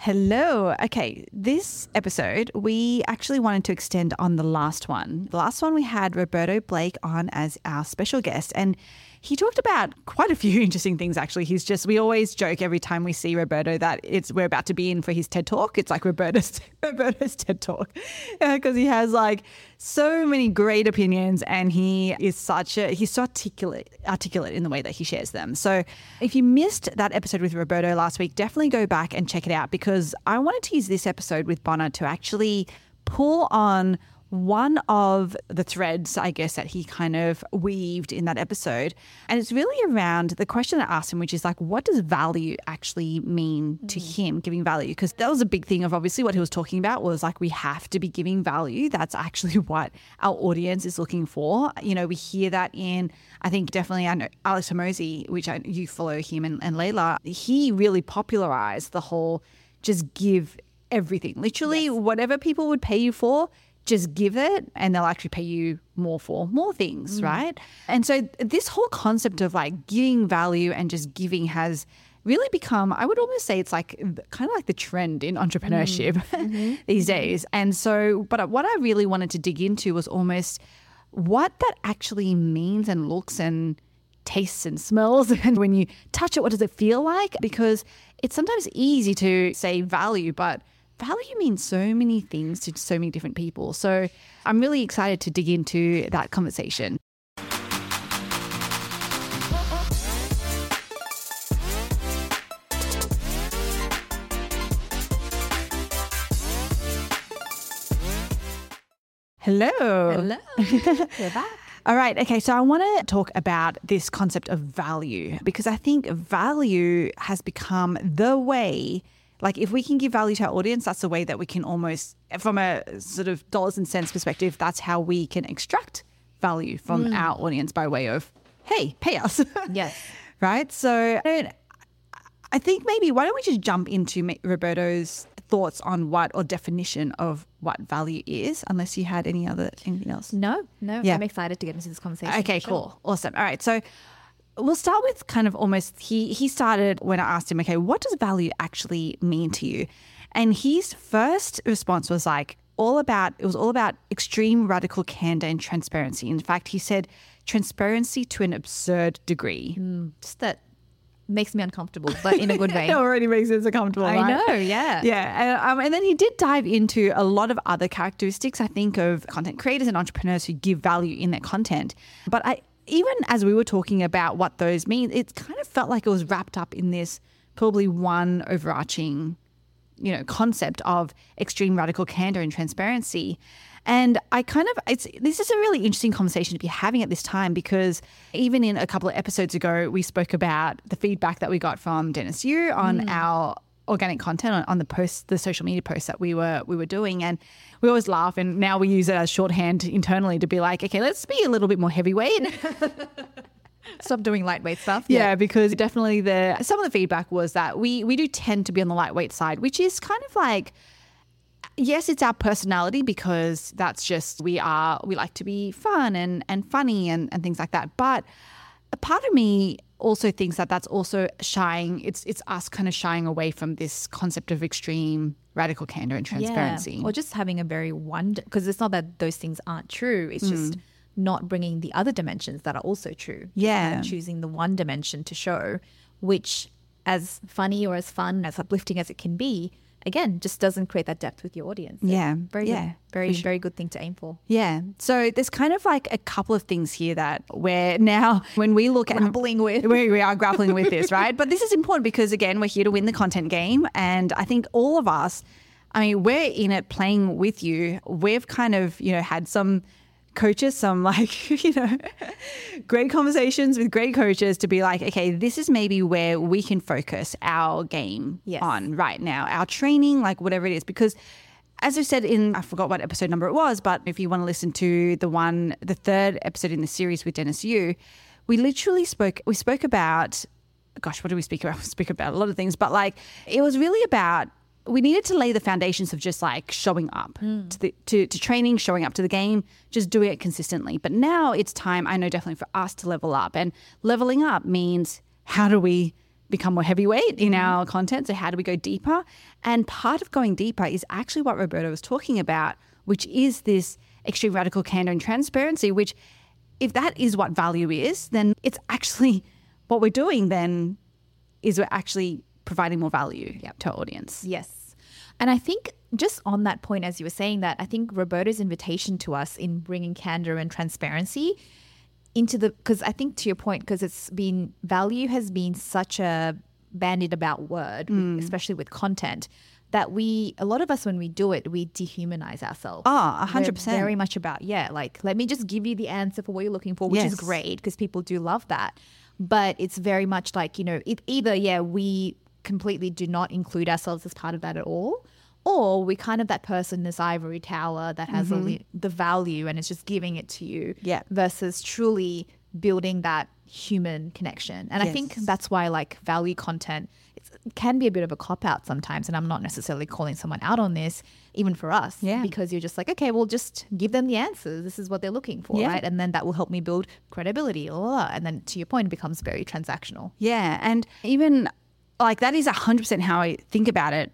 Hello. Okay, this episode, we actually wanted to extend on the last one. The last one we had Roberto Blake on as our special guest, and he talked about quite a few interesting things, actually. We always joke every time we see Roberto that we're about to be in for his TED Talk. It's like Roberto's TED Talk because he has like so many great opinions and he's so articulate in the way that he shares them. So if you missed that episode with Roberto last week, definitely go back and check it out because I wanted to use this episode with Bonner to actually pull on one of the threads, I guess, that he kind of weaved in that episode. And it's really around the question I asked him, which is like, what does value actually mean to him, giving value? Because that was a big thing of obviously what he was talking about was like, we have to be giving value. That's actually what our audience is looking for. You know, we hear that in, I think definitely, I know Alex Hormozi, which you follow him and Layla, he really popularized the whole just give everything. Literally, whatever people would pay you for, just give it and they'll actually pay you more for more things, right? And so this whole concept of like giving value and just giving has really become, I would almost say it's like kind of like the trend in entrepreneurship these days. And so, but what I really wanted to dig into was almost what that actually means and looks and tastes and smells. And when you touch it, what does it feel like? Because it's sometimes easy to say value, but value means so many things to so many different people. So I'm really excited to dig into that conversation. Hello. Hello. We're back. All right. Okay. So I want to talk about this concept of value because I think value has become the way. Like if we can give value to our audience, that's the way that we can almost, from a sort of dollars and cents perspective, that's how we can extract value from our audience by way of, hey, pay us. Yes. Right? So I think maybe why don't we just jump into Roberto's thoughts on what or definition of what value is, unless you had anything else? No. Yeah. I'm excited to get into this conversation. Okay, cool. Awesome. All right. So we'll start with kind of almost, he started when I asked him, okay, what does value actually mean to you? And his first response was like, it was all about extreme radical candor and transparency. In fact, he said transparency to an absurd degree. Just that makes me uncomfortable, but in a good way. It already makes us uncomfortable, right? I know, yeah. Yeah. And then he did dive into a lot of other characteristics, I think, of content creators and entrepreneurs who give value in their content. But even as we were talking about what those mean, it kind of felt like it was wrapped up in this probably one overarching, concept of extreme radical candor and transparency. And this is a really interesting conversation to be having at this time because even in a couple of episodes ago, we spoke about the feedback that we got from Dennis Yu on our organic content on the social media posts that we were doing. And we always laugh and now we use it as shorthand internally to be like, okay, let's be a little bit more heavyweight. Stop doing lightweight stuff. Yeah, because definitely some of the feedback was that we do tend to be on the lightweight side, which is kind of like, yes, it's our personality because that's just, we like to be fun and funny and things like that. But a part of me also thinks that that's also it's us kind of shying away from this concept of extreme radical candor and transparency. Yeah. Or just having a very because it's not that those things aren't true. It's just not bringing the other dimensions that are also true. Yeah. Choosing the one dimension to show, which as funny or as fun, as uplifting as it can be, again, just doesn't create that depth with your audience. So very good thing to aim for. Yeah. So there's kind of like a couple of things here that we're now, when we look at we are grappling with this, right? But this is important because again, we're here to win the content game. And I think all of us, we're in it playing with you. We've kind of, had some coaches, some great conversations with great coaches to be like, okay, this is maybe where we can focus our game on right now, our training, like whatever it is. Because as I said I forgot what episode number it was, but if you want to listen to the third episode in the series with Dennis Yu, we spoke about, gosh, what did we speak about? We speak about a lot of things, but like it was really about, we needed to lay the foundations of just like showing up to training, showing up to the game, just doing it consistently. But now it's time, I know definitely for us to level up, and leveling up means how do we become more heavyweight in our content. So how do we go deeper? And part of going deeper is actually what Roberto was talking about, which is this extreme radical candor and transparency, which if that is what value is, then it's actually what we're doing then is we're actually providing more value to our audience. Yes. And I think just on that point, as you were saying that, I think Roberto's invitation to us in bringing candor and transparency into because I think to your point, because value has been such a bandied about word, especially with content, that a lot of us, when we do it, we dehumanize ourselves. 100%. We're very much about, let me just give you the answer for what you're looking for, which is great because people do love that. But it's very much like, either, we completely do not include ourselves as part of that at all, or we kind of that person in this ivory tower that has the value and is just giving it to you versus truly building that human connection. And I think that's why value content, it can be a bit of a cop-out sometimes, and I'm not necessarily calling someone out on this, even for us, because you're just like, okay, well, just give them the answers. This is what they're looking for, right? And then that will help me build credibility, and then to your point, it becomes very transactional. Yeah, and even that is 100% how I think about it.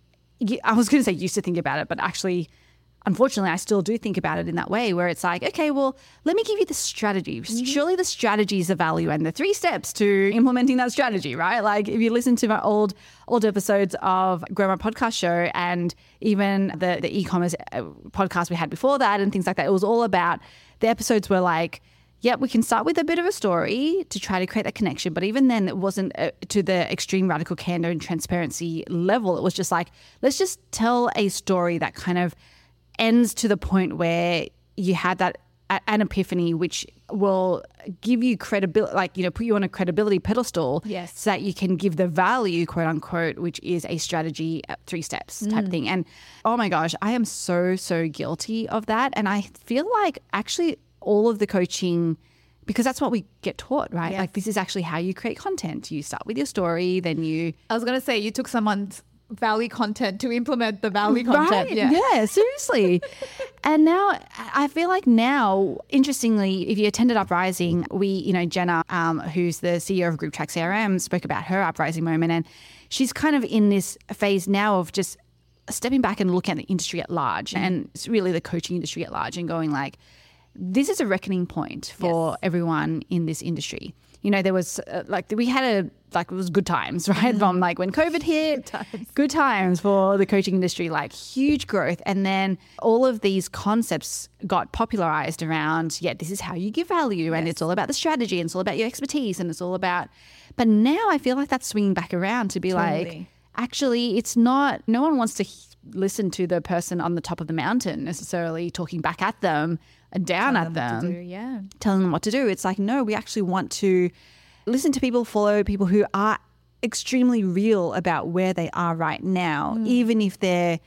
I was going to say used to think about it, but actually, unfortunately, I still do think about it in that way where it's like, okay, well, let me give you the strategy. Surely the strategy is the value and the 3 steps to implementing that strategy, right? Like if you listen to my old episodes of Grow My Podcast Show and even the e-commerce podcast we had before that and things like that, it was all about the episodes were like, we can start with a bit of a story to try to create that connection. But even then, it wasn't to the extreme radical candor and transparency level. It was just like, let's just tell a story that kind of ends to the point where you had that an epiphany, which will give you credibility, put you on a credibility pedestal, so that you can give the value, quote unquote, which is a strategy 3 steps type thing. And oh my gosh, I am so guilty of that. And I feel like actually all of the coaching, because that's what we get taught, right? Like this is actually how you create content. You start with your story, then I was going to say you took someone's value content to implement the value content. Right? Yeah, seriously. And now I feel like interestingly, if you attended Uprising, Jenna, who's the CEO of Group Track CRM, spoke about her Uprising moment. And she's kind of in this phase now of just stepping back and looking at the industry at large. And it's really the coaching industry at large and going this is a reckoning point for everyone in this industry. There was we had it was good times, right? From when COVID hit, good times for the coaching industry, huge growth. And then all of these concepts got popularized around, this is how you give value. And it's all about the strategy and it's all about your expertise and it's all about, but now I feel like that's swinging back around to be actually it's not, no one wants to listen to the person on the top of the mountain necessarily talking back at them and down at them, telling them what to do. It's no, we actually want to listen to people, follow people who are extremely real about where they are right now, even if they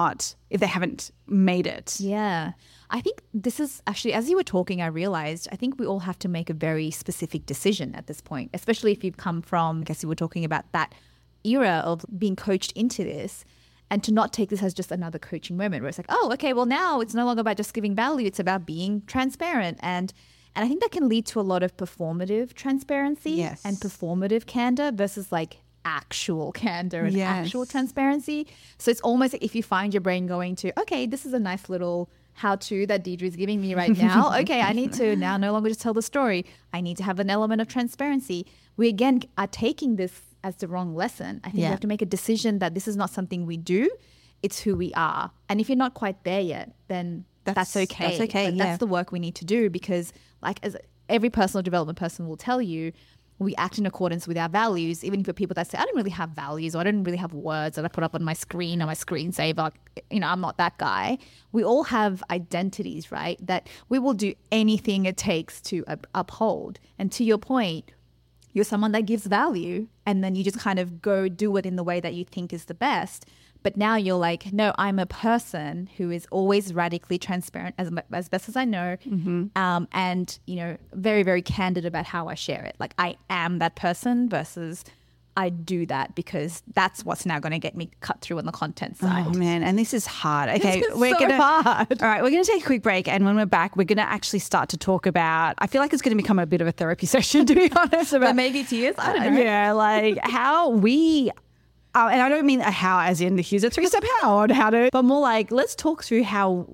haven't made it. Yeah. I think this is actually, as you were talking, I realized, I think we all have to make a very specific decision at this point, especially if you've come from, I guess you were talking about that era of being coached into this. And to not take this as just another coaching moment where it's oh, okay, well now it's no longer about just giving value. It's about being transparent. And I think that can lead to a lot of performative transparency and performative candor versus actual candor and actual transparency. So it's almost if you find your brain going to, okay, this is a nice little how-to that Deidre is giving me right now. Okay, I need to now no longer just tell the story. I need to have an element of transparency. We again are taking this as the wrong lesson. I think we have to make a decision that this is not something we do, it's who we are. And if you're not quite there yet, then that's okay. That's okay. But that's the work we need to do because as every personal development person will tell you, we act in accordance with our values, even for people that say, I don't really have values or I don't really have words that I put up on my screen or my screensaver. I'm not that guy. We all have identities, right? That we will do anything it takes to uphold. And to your point, you're someone that gives value and then you just kind of go do it in the way that you think is the best. But now you're no, I'm a person who is always radically transparent as best as I know. And, very, very candid about how I share it. I am that person versus I do that because that's what's now going to get me cut through on the content side. Oh man, and this is hard. Okay, This is so hard. All right, we're gonna take a quick break, and when we're back, we're gonna actually start to talk about. I feel like it's gonna become a bit of a therapy session, to be honest. About But maybe tears. I don't know. yeah, like how we. And I don't mean a how as in here's a 3-step how on how to, but more like let's talk through how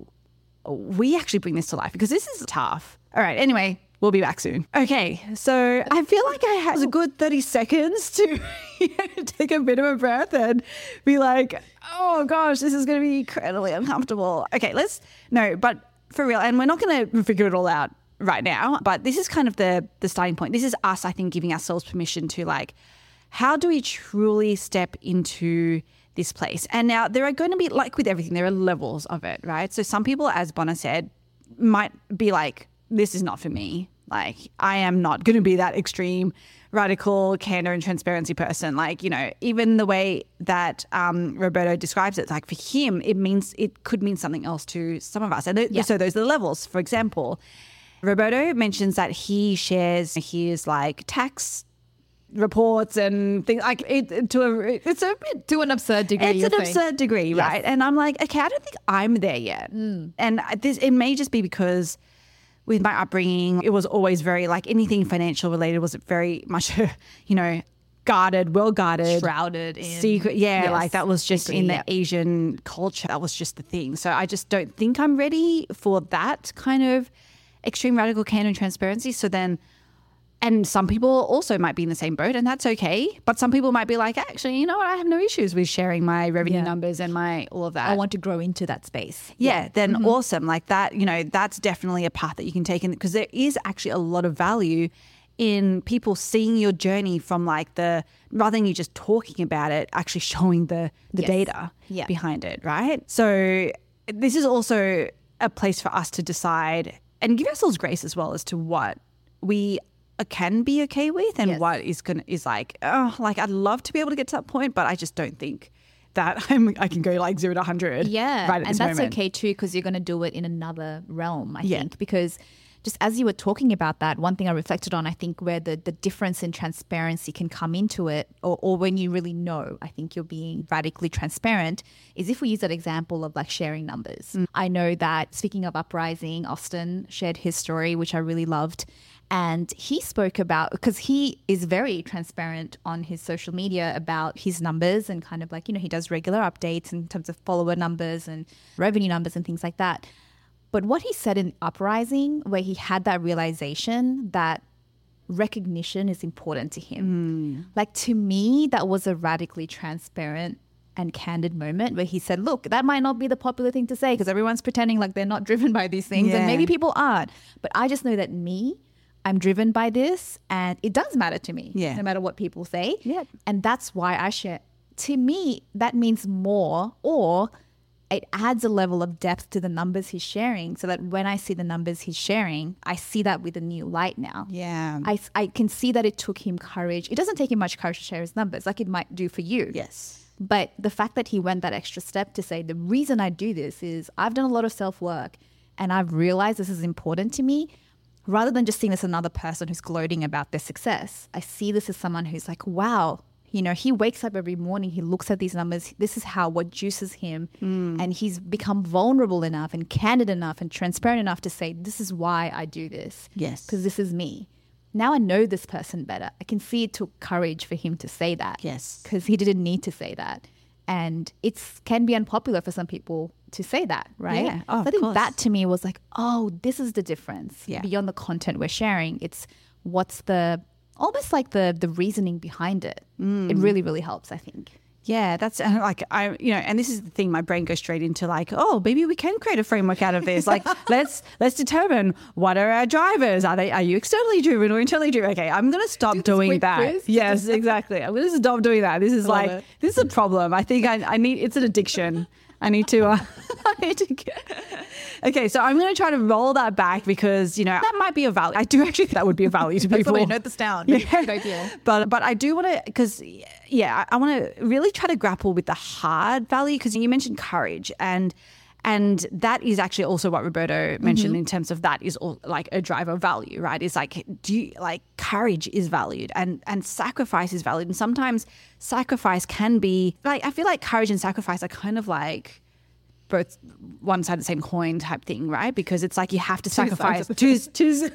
we actually bring this to life because this is tough. All right, anyway, we'll be back soon. Okay, so I feel like I had a good 30 seconds to take a bit of a breath and be like, oh gosh, this is going to be incredibly uncomfortable. Okay, but for real, and we're not going to figure it all out right now, but this is kind of the starting point. This is us, I think, giving ourselves permission to like, how do we truly step into this place? And now there are going to be, like with everything, there are levels of it, right? So some people, as Bona said, might be like, this is not for me. Like, I am not going to be that extreme, radical, candor and transparency person. Like, you know, even the way that Roberto describes it, like for him, it could mean something else to some of us. And so those are the levels. For example, Roberto mentions that he shares his like tax reports and things like it's a bit To an absurd degree. it's an absurd degree, right? And I'm like, okay, I don't think I'm there yet. And it may just be because with my upbringing, it was always very like anything financial related was very much, guarded, well guarded, Shrouded in secret. Yeah, Yes, like that was just agree, in the yeah. Asian culture. That was just the thing. So I just don't think I'm ready for that kind of extreme radical candor and transparency. So then. And some people also might be in the same boat, and that's okay. But some people might be like, actually, you know what? I have no issues with sharing my revenue numbers and my all of that. I want to grow into that space. Yeah, then awesome. Like that, that's definitely a path that you can take in because there is actually a lot of value in people seeing your journey from like rather than you just talking about it, actually showing the Yes. data Yeah. behind it, right? So this is also a place for us to decide and give ourselves grace as well as to what we can be okay with and Yes. what is like, I'd love to be able to get to that point, but I just don't think that I can go like 0 to 100 Yeah. right at And this that's moment. okay too, because you're going to do it in another realm, I Yeah. think. Because just as you were talking about that, one thing I reflected on, I think where the difference in transparency can come into it, or when you really know, I think you're being radically transparent, is if we use that example of like sharing numbers. I know that speaking of Uprising, Austin shared his story, which I really loved. And he spoke about, because he is very transparent on his social media about his numbers and kind of like, he does regular updates in terms of follower numbers and revenue numbers and things like that. But what he said in Uprising, where he had that realization that recognition is important to him. Like to me, that was a radically transparent and candid moment where he said, look, that might not be the popular thing to say because everyone's pretending like they're not driven by these things Yeah. and maybe people aren't. But I just know that I'm driven by this and it does matter to me, Yeah. no matter what people say. Yeah. And that's why I share. To me, that means more, or it adds a level of depth to the numbers he's sharing so that when I see the numbers he's sharing, I see that with a new light now. Yeah. I can see that it took him courage. It doesn't take him much courage to share his numbers like it might do for you. Yes. But the fact that he went that extra step to say, the reason I do this is I've done a lot of self-work and I've realized this is important to me. Rather than just seeing this as another person who's gloating about their success, I see this as someone who's like, wow, he wakes up every morning, he looks at these numbers. This is what juices him. And he's become vulnerable enough and candid enough and transparent enough to say, this is why I do this. Yes. Because this is me. Now I know this person better. I can see it took courage for him to say that. Yes. Because he didn't need to say that. And it can be unpopular for some people to say that, right? Yeah. Oh, So I of think course. that to me was like, oh, this is the difference. Yeah. Beyond the content we're sharing, it's what's almost like the reasoning behind it. It really, really helps, I think. Yeah, that's like and this is the thing. My brain goes straight into like, oh, maybe we can create a framework out of this. Like, let's determine what are our drivers. Are you externally driven or internally driven? Okay, I'm gonna stop this doing quick that. quiz. Yes, exactly. I'm gonna stop doing that. This is love like it. this is a problem. I think I need. It's an addiction. I need to. Okay, so I'm going to try to roll that back because that might be a value. I do actually think that would be a value to people. Somebody note this down. Yeah. Good idea. But I do want to, because I want to really try to grapple with the hard value because you mentioned courage and And that is actually also what Roberto mentioned in terms of that is all like a driver of value, right? It's like, courage is valued and sacrifice is valued. And sometimes sacrifice can be like, I feel like courage and sacrifice are kind of like both one side of the same coin type thing, right? Because it's like you have to sacrifice. Two.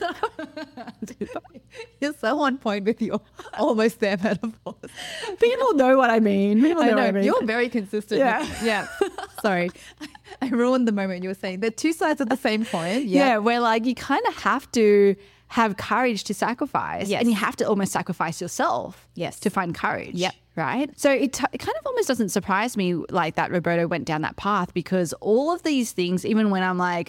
You're so on point with your almost there metaphors. People know what I mean. People know what I mean. You're very consistent. Yeah. Sorry. I ruined the moment you were saying. They're two sides of the same coin. Yeah, where like you kind of have to have courage to sacrifice. Yes. And you have to almost sacrifice yourself to find courage. Yep. Right? So it kind of almost doesn't surprise me like that Roberto went down that path, because all of these things, even when I'm like,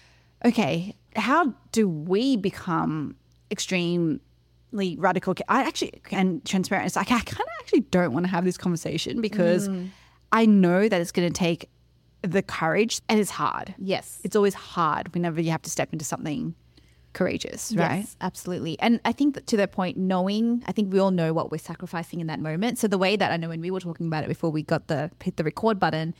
okay, how do we become extremely radical? I actually, and transparent, it's like I kind of actually don't want to have this conversation because I know that it's going to take the courage, and it's hard. Yes. It's always hard whenever you have to step into something courageous, right? Yes, absolutely. And I think that to that point, I think we all know what we're sacrificing in that moment. So the way that I know when we were talking about it before we hit the record button,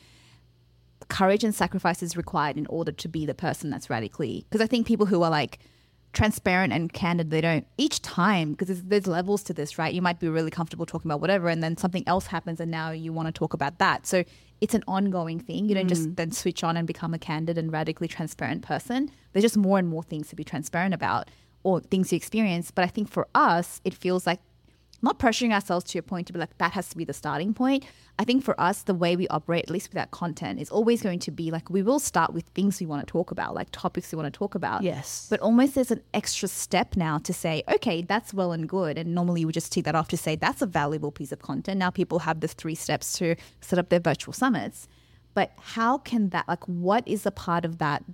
courage and sacrifice is required in order to be the person that's radically. Because I think people who are like transparent and candid, they don't each time, because there's levels to this, right? You might be really comfortable talking about whatever, and then something else happens and now you want to talk about that. So it's an ongoing thing. You don't just then switch on and become a candid and radically transparent person. There's just more and more things to be transparent about, or things you experience. But I think for us, it feels like not pressuring ourselves to a point to be like, that has to be the starting point. I think for us, the way we operate, at least with that content, is always going to be like, we will start with things we want to talk about, like topics we want to talk about. Yes. But almost there's an extra step now to say, okay, that's well and good. And normally we just tick that off to say, that's a valuable piece of content. Now people have the 3 steps to set up their virtual summits. But how can that, like, what is a part of that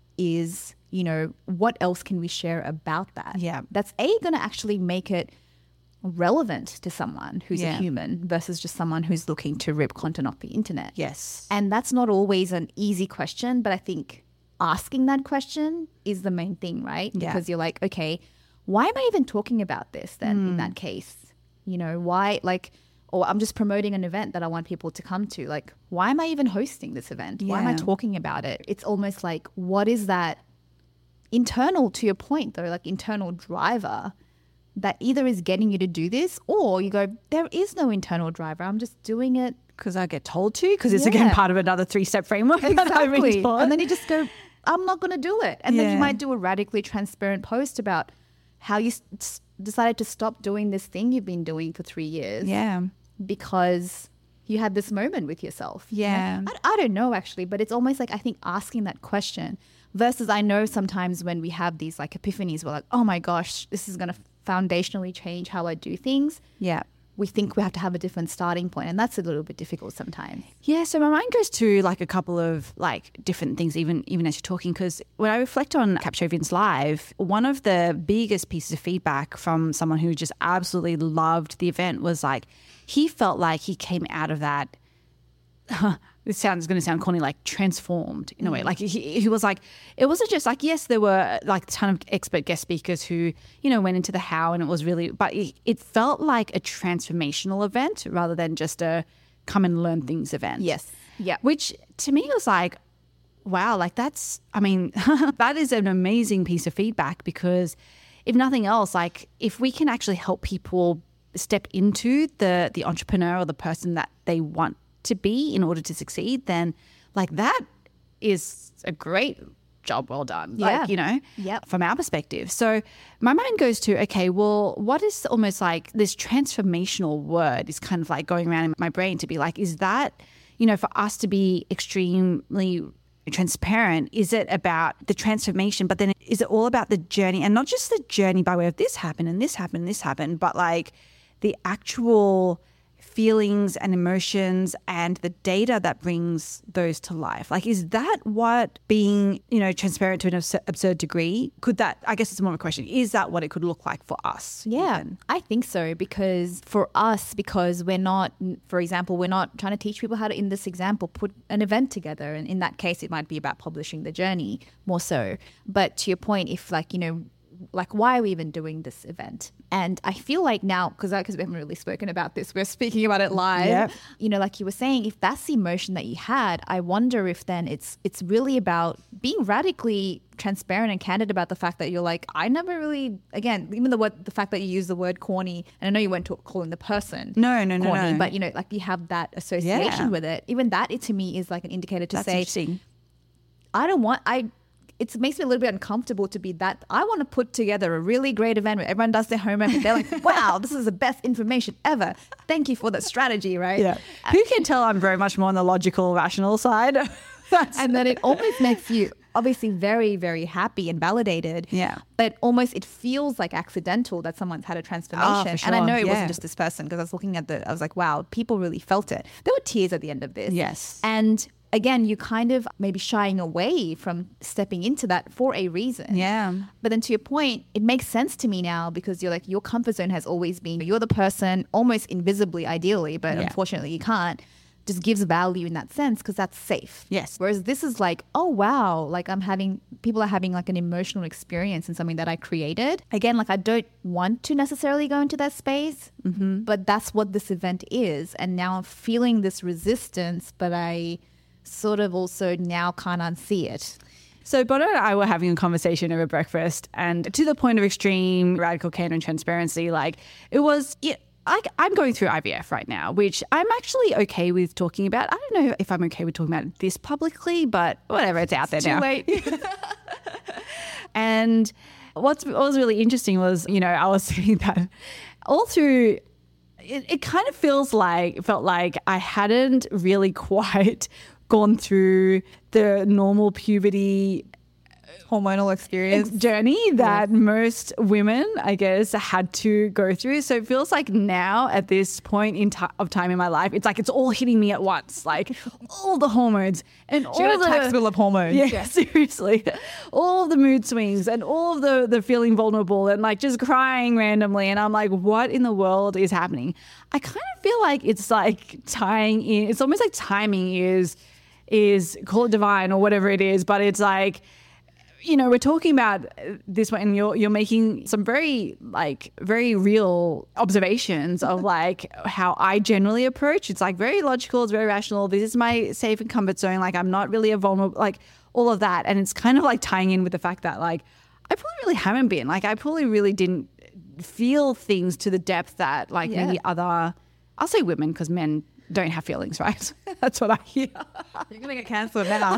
is, what else can we share about that? Yeah. That's going to actually make it relevant to someone who's a human versus just someone who's looking to rip content off the internet. Yes. And that's not always an easy question, but I think asking that question is the main thing, right? Yeah. Because you're like, okay, why am I even talking about this then in that case? Why, like, or I'm just promoting an event that I want people to come to. Like, why am I even hosting this event? Why am I talking about it? It's almost like, what is that internal, to your point though, like internal driver that either is getting you to do this, or you go, there is no internal driver. I'm just doing it because I get told to, because it's again part of another 3-step framework. Exactly. And then you just go, I'm not going to do it. And then you might do a radically transparent post about how you decided to stop doing this thing you've been doing for 3 years. Yeah. Because you had this moment with yourself. Yeah. I don't know actually, but it's almost like, I think asking that question versus, I know sometimes when we have these like epiphanies, we're like, oh my gosh, this is going to foundationally change how I do things. Yeah. We think we have to have a different starting point, and that's a little bit difficult sometimes. Yeah, so my mind goes to like a couple of like different things even as you're talking, because when I reflect on Capshovians Live, one of the biggest pieces of feedback from someone who just absolutely loved the event was like, he felt like he came out of that this is going to sound corny, like transformed in a way. Like he was like, it wasn't just like, yes, there were like a ton of expert guest speakers who, went into the how, and it was really, but it felt like a transformational event rather than just a come and learn things event. Yes. Yeah. Which to me was like, wow, like that is an amazing piece of feedback, because if nothing else, like if we can actually help people step into the entrepreneur or the person that they want to be in order to succeed, then like that is a great job well done. Yeah. Like, from our perspective. So my mind goes to, okay, well, what is almost like this transformational word is kind of like going around in my brain to be like, is that, for us to be extremely transparent, is it about the transformation, but then is it all about the journey, and not just the journey by way of this happened and this happened and this happened, but like the actual feelings and emotions and the data that brings those to life? Like, is that what being, transparent to an absurd degree, could that, I guess it's more of a question, is that what it could look like for us? Yeah, even? I think so, because for us, because we're not, for example, we're not trying to teach people how to, in this example, put an event together. And in that case, it might be about publishing the journey more so. But to your point, if like, like, why are we even doing this event? And I feel like now, because we haven't really spoken about this, we're speaking about it live. Yep. You know, like you were saying, if that's the emotion that you had, I wonder if then it's really about being radically transparent and candid about the fact that you're like, I never really, again, even the fact that you use the word corny, and I know you weren't calling the person corny, but you know, like you have that association with it. Even that, to me, is like an indicator to say, interesting. It makes me a little bit uncomfortable to be that. I want to put together a really great event where everyone does their homework and they're like, wow, this is the best information ever. Thank you for the strategy, right? Yeah. Who can tell I'm very much more on the logical, rational side? And then it almost makes you obviously very, very happy and validated. Yeah. But almost it feels like accidental that someone's had a transformation. Oh, for sure. And I know it wasn't just this person, because I was looking at I was like, wow, people really felt it. There were tears at the end of this. Yes. And again, you kind of maybe shying away from stepping into that for a reason. Yeah. But then to your point, it makes sense to me now, because you're like, your comfort zone has always been, you're the person almost invisibly, ideally, but unfortunately you can't, just gives value in that sense because that's safe. Yes. Whereas this is like, oh, wow, like people are having like an emotional experience in something that I created. Again, like I don't want to necessarily go into that space, but that's what this event is. And now I'm feeling this resistance, but I sort of also now can't unsee it. So Bono and I were having a conversation over breakfast, and to the point of extreme radical candor and transparency, like it was, I'm going through IVF right now, which I'm actually okay with talking about. I don't know if I'm okay with talking about this publicly, but whatever, it's out there now. Too late. And what was really interesting was, you know, I was saying that all through, it kind of felt like I hadn't really quite gone through the normal puberty Hormonal experience journey that most women, I guess, had to go through. So it feels like now at this point of time in my life, it's like it's all hitting me at once, like all the hormones and all the tax bill of hormones. Yeah, seriously, all of the mood swings and all of the feeling vulnerable and like just crying randomly. And I'm like, what in the world is happening? I kind of feel like it's like tying in. It's almost like timing is call it divine or whatever it is, but it's like, you know, we're talking about this one and you're making some very real observations of like how I generally approach. It's like very logical, it's very rational. This is my safe and comfort zone. Like I'm not really a vulnerable, like all of that. And it's kind of like tying in with the fact that like I probably really haven't been. Like I probably really didn't feel things to the depth that like maybe other, I'll say women because men don't have feelings, right? That's what I hear. You're going to get cancelled now.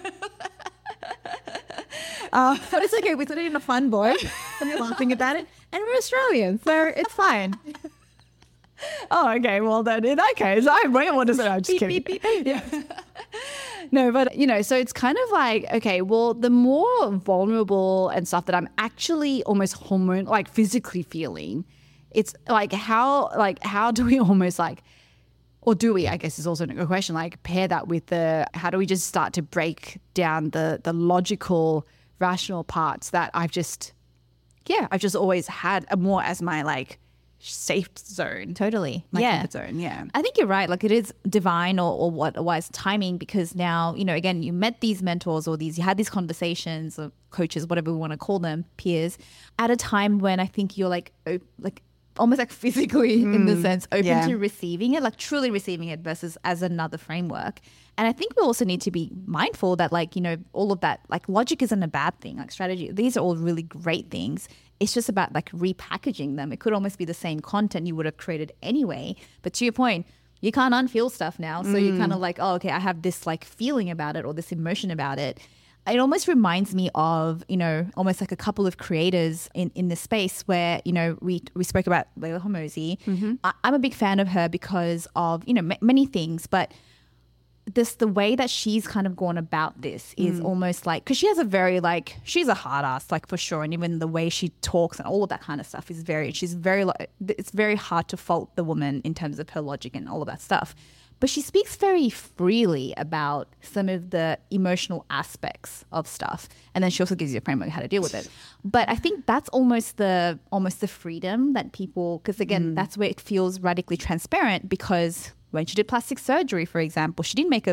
But it's okay. We said it in a fun voice and you're laughing about it. And we're Australians, so it's fine. Oh, okay. Well, then in that case, I might want to say, I'm just kidding. Beep, beep, beep. Yeah. No, but, you know, so it's kind of like, okay, well, the more vulnerable and stuff that I'm actually almost physically feeling, it's like how do we almost like, or do we, I guess is also a good question, like pair that with how do we just start to break down the logical, rational parts that I've just always had more as my like safe zone. Totally. My comfort zone, yeah. I think you're right. Like it is divine or otherwise timing, because now, you know, again, you met these mentors or you had these conversations or coaches, whatever we want to call them, peers, at a time when I think you're like almost like physically in the sense open to receiving it, like truly receiving it versus as another framework. And I think we also need to be mindful that like, you know, all of that, like logic isn't a bad thing, like strategy, these are all really great things. It's just about like repackaging them. It could almost be the same content you would have created anyway. But to your point, you can't unfeel stuff now. So you're kind of like, oh, okay, I have this like feeling about it or this emotion about it. It almost reminds me of, you know, almost like a couple of creators in this space where, you know, we spoke about Leila Hormozi. I'm a big fan of her because of, you know, many things, but the way that she's kind of gone about this is almost like, because she has a very like, she's a hard ass, like for sure. And even the way she talks and all of that kind of stuff is it's very hard to fault the woman in terms of her logic and all of that stuff. But she speaks very freely about some of the emotional aspects of stuff. And then she also gives you a framework how to deal with it. But I think that's almost the freedom that people, because again, that's where it feels radically transparent, because when she did plastic surgery, for example, she didn't make a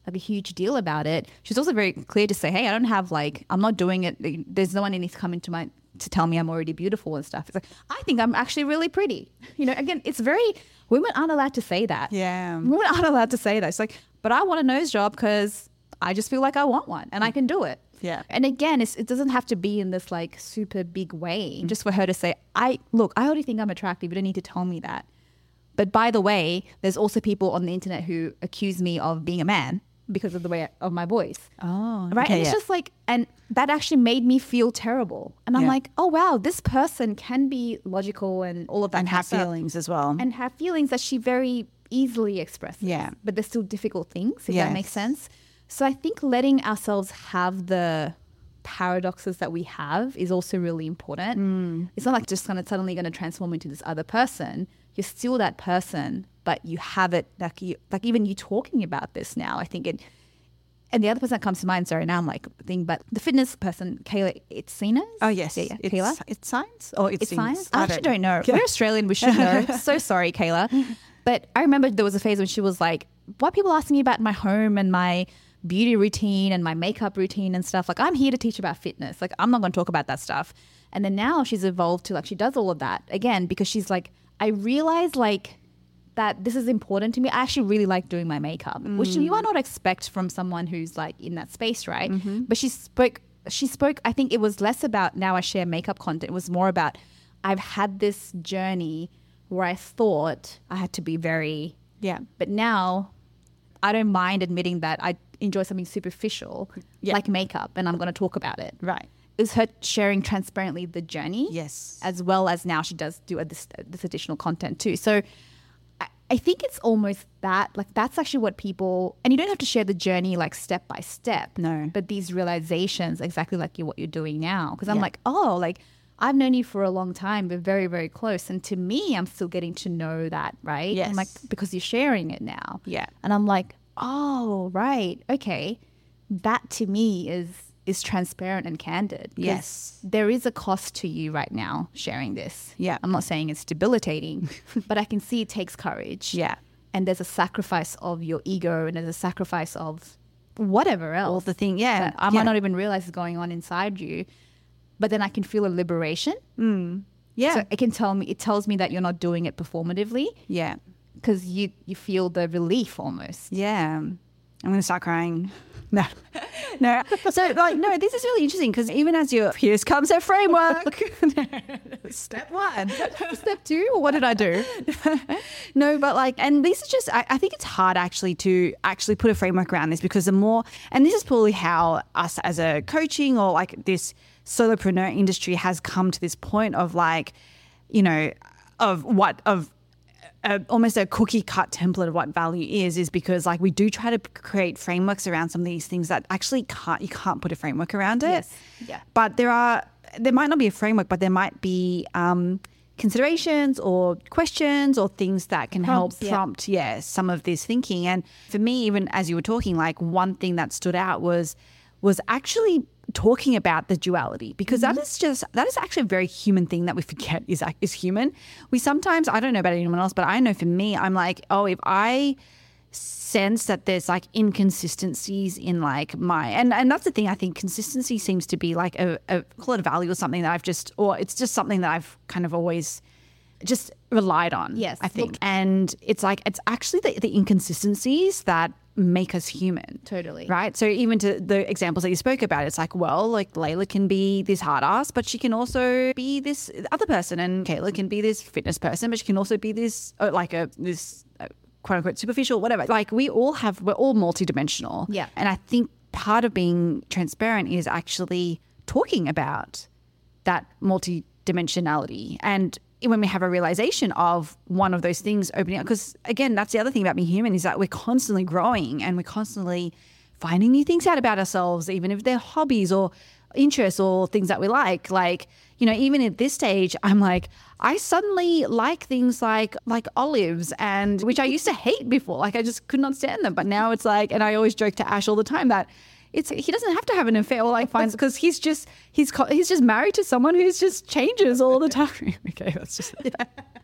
like a huge deal about it. She's also very clear to say, hey, I don't have like, I'm not doing it. There's no one that needs to come into my, to tell me I'm already beautiful and stuff. It's like, I think I'm actually really pretty. You know, again, it's very, women aren't allowed to say that. Yeah. Women aren't allowed to say that. It's like, but I want a nose job because I just feel like I want one and I can do it. Yeah. And again, it doesn't have to be in this like super big way. Just for her to say, I already think I'm attractive. You don't need to tell me that. But by the way, there's also people on the internet who accuse me of being a man because of the way of my voice. Oh, right. okay, And it's just like, and that actually made me feel terrible. And I'm Yeah. like, oh wow, this person can be logical and all of that and kind have of stuff. feelings as well. And have feelings that she very easily expresses. Yeah. But they're still difficult things, if Yes. that makes sense. So I think letting ourselves have the paradoxes that we have is also really important. It's not like just kind of suddenly going to transform into this other person. You're still that person, but you have it like even you talking about this now, I think it. And the other person that comes to mind, sorry, now I'm like thinking, but the fitness person, Kayla Itsinas. Oh, yes. Yeah. It's, Kayla? it's science? Or it's Science? I actually don't know. Yeah. We're Australian. We should know. So sorry, Kayla. But I remember there was a phase when she was like, why are people asking me about my home and my beauty routine and my makeup routine and stuff? Like, I'm here to teach about fitness. Like, I'm not going to talk about that stuff. And then now she's evolved to like, she does all of that again, because she's like, I realize like that this is important to me. I actually really like doing my makeup, which you might not expect from someone who's like in that space, right? But she spoke, I think it was less about now I share makeup content. It was more about I've had this journey where I thought I had to be very, Yeah. but now I don't mind admitting that I enjoy something superficial like makeup, and I'm going to talk about it. Right. It was her sharing transparently the journey. Yes. As well as now she does do this additional content too. So I think it's almost that, like that's actually what people, and you don't have to share the journey like step by step. No. But these realizations, exactly like what you're doing now. Because I'm Yeah. like, oh, like I've known you for a long time. We're very, very close. And to me, I'm still getting to know that, right? Yes. I'm like, because you're sharing it now. Yeah. And I'm like, oh, right. Okay. That to me is transparent and candid. 'Cause Yes. there is a cost to you right now sharing this. Yeah. I'm not saying it's debilitating, but I can see it takes courage. Yeah. And there's a sacrifice of your ego, and there's a sacrifice of whatever else. All the thing. Yeah. That I might not even realize is going on inside you. But then I can feel a liberation. Yeah. So it tells me that you're not doing it performatively, yeah. because you feel the relief almost. Yeah. I'm going to start crying. No. No. So, like, no, this is really interesting because even as here comes a framework. Step one. Step 2, or what did I do? No, but like, and this is just, I think it's hard actually to actually put a framework around this, because the more, and this is probably how us as a coaching or like this solopreneur industry has come to this point of like, you know, almost a cookie cut template of what value is because like we do try to create frameworks around some of these things that actually you can't put a framework around it. Yes. Yeah. But there might not be a framework, but there might be considerations or questions or things that can Prompts, help prompt some of this thinking. And for me, even as you were talking, like one thing that stood out was actually talking about the duality, because that is actually a very human thing that we forget is human. We sometimes, I don't know about anyone else, but I know for me, I'm like, oh, if I sense that there's like inconsistencies in like and that's the thing, I think consistency seems to be like a call it a value or something that it's just something that I've kind of always just relied on. Yes. I think. And it's like, it's actually the inconsistencies that make us human. Totally. Right? So even to the examples that you spoke about, it's like, well, like Layla can be this hard ass, but she can also be this other person, and Kayla can be this fitness person, but she can also be this quote unquote superficial, whatever. Like we're all multidimensional. Yeah. And I think part of being transparent is actually talking about that multidimensionality. And when we have a realization of one of those things opening up, because again, that's the other thing about being human, is that we're constantly growing and we're constantly finding new things out about ourselves, even if they're hobbies or interests or things that we like. Like, you know, even at this stage, I'm like, I suddenly like things like olives, and which I used to hate before. Like I just could not stand them. But now it's like, and I always joke to Ash all the time that he doesn't have to have an affair or like finds, because he's just married to someone who's just changes all the time. Okay, that's just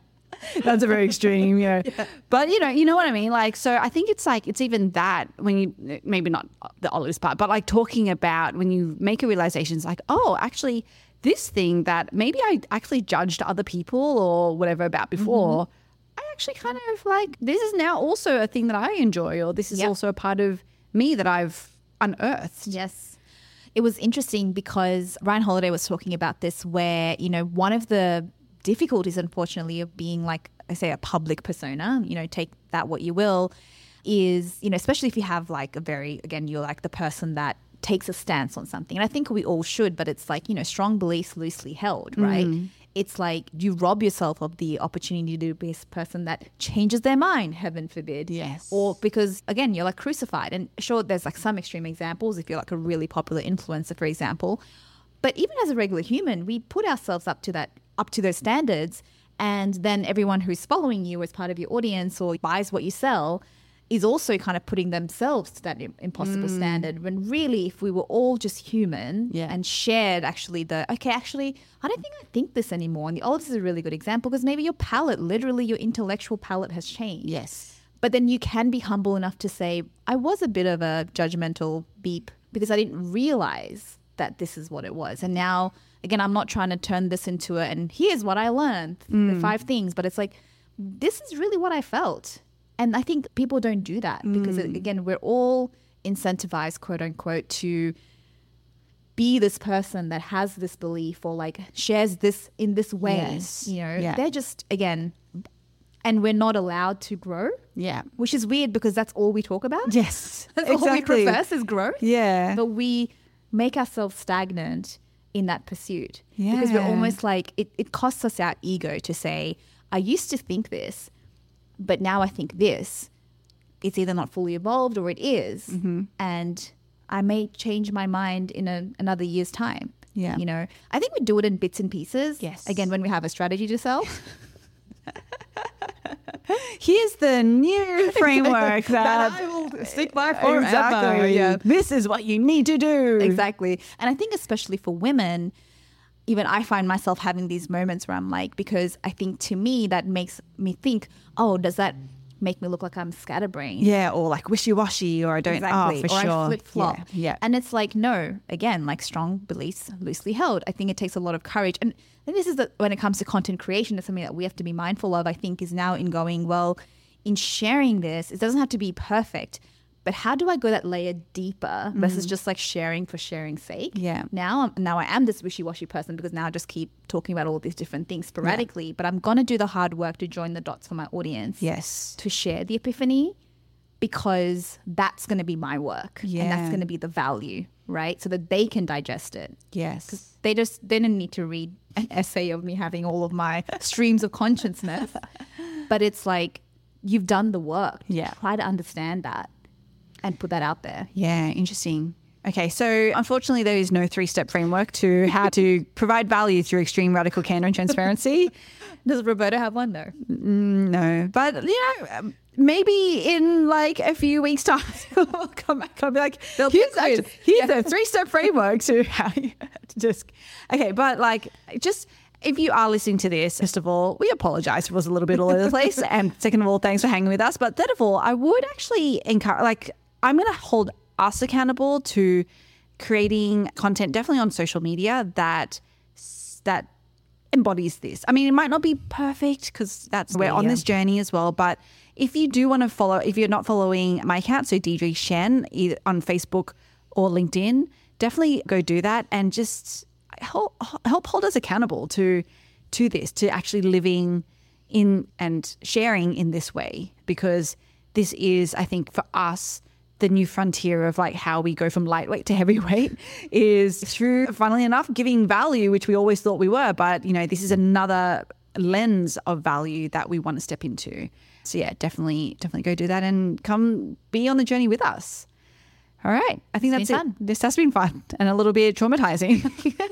That's a very extreme, But you know what I mean? Like, so I think it's like, it's even that when you, maybe not the olives part, but like talking about when you make a realization, it's like, oh, actually this thing that maybe I actually judged other people or whatever about before, I actually kind of like, this is now also a thing that I enjoy, or this is also a part of me that I've unearthed. Yes. It was interesting because Ryan Holiday was talking about this where, one of the difficulties, unfortunately, of being like, I say, a public persona, take that what you will, is, especially if you have like you're like the person that takes a stance on something. And I think we all should, but it's like, strong beliefs loosely held, right? It's like you rob yourself of the opportunity to be a person that changes their mind, heaven forbid. Yes. Or because, again, you're like crucified. And sure, there's like some extreme examples if you're like a really popular influencer, for example. But even as a regular human, we put ourselves up to those standards. And then everyone who's following you as part of your audience or buys what you sell is also kind of putting themselves to that impossible standard, when really if we were all just human and shared actually I don't think this anymore. And the olives is a really good example because maybe your palate, literally your intellectual palate has changed. Yes. But then you can be humble enough to say, I was a bit of a judgmental beep because I didn't realize that this is what it was. And now, again, I'm not trying to turn this into and here's what I learned, the 5 things, but it's like, this is really what I felt. And I think people don't do that because, again, we're all incentivized, quote unquote, to be this person that has this belief or like shares this in this way. Yes. They're just, again, and we're not allowed to grow. Yeah. Which is weird because that's all we talk about. Yes. That's all we profess is growth. Yeah. But we make ourselves stagnant in that pursuit. Yeah. Because we're almost like, it costs us our ego to say, I used to think this, but now I think this. It's either not fully evolved or it is. And I may change my mind in another year's time. Yeah. I think we do it in bits and pieces. Yes. Again, when we have a strategy to sell. Here's the new framework that I will stick by forever. Exactly. Yeah. This is what you need to do. Exactly. And I think especially for women, even I find myself having these moments where I'm like, because I think to me that makes me think, oh, does that make me look like I'm scatterbrained? Yeah, or like wishy-washy, or I don't, Exactly. for or sure. I flip-flop. Yeah. And it's like, no, again, like strong beliefs loosely held. I think it takes a lot of courage. And this is when it comes to content creation, it's something that we have to be mindful of, I think, is now in going, well, in sharing this, it doesn't have to be perfect, but how do I go that layer deeper versus just like sharing for sharing's sake? Yeah. Now I am this wishy-washy person because now I just keep talking about all these different things sporadically, but I'm going to do the hard work to join the dots for my audience. Yes. To share the epiphany, because that's going to be my work. Yeah. And that's going to be the value, right? So that they can digest it. Yes. They don't need to read an essay of me having all of my streams of consciousness. But it's like, you've done the work. Yeah. Try to understand that and put that out there. Yeah, interesting. Okay, so unfortunately there is no 3-step framework to how to provide value through extreme radical candor and transparency. Does Roberto have one though? No, but maybe in like a few weeks' time we'll come back and be like, here's a 3-step framework to how you just, okay, but like just, if you are listening to this, first of all, we apologize if it was a little bit all over the place. And second of all, thanks for hanging with us. But third of all, I would actually encourage, like, I'm going to hold us accountable to creating content, definitely on social media, that embodies this. I mean, it might not be perfect because we're on this journey as well. But if you do want to follow, if you're not following my account, so Deidre Shen, either on Facebook or LinkedIn, definitely go do that and just help hold us accountable to this, to actually living in and sharing in this way, because this is, I think, for us, the new frontier of like how we go from lightweight to heavyweight is through, funnily enough, giving value, which we always thought we were. But, this is another lens of value that we want to step into. So yeah, definitely go do that and come be on the journey with us. All right. I think that's it. Fun. This has been fun and a little bit traumatizing.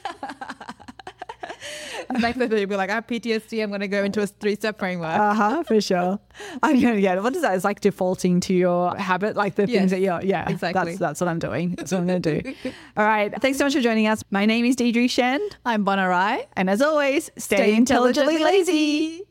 Like they'll be like, I have PTSD, I'm going to go into a 3-step framework. For sure. What is that? It's like defaulting to your habit, like the things that exactly. That's what I'm doing. That's what I'm going to do. All right. Thanks so much for joining us. My name is Deidre Shen. I'm Bonarai. And as always, stay intelligently lazy.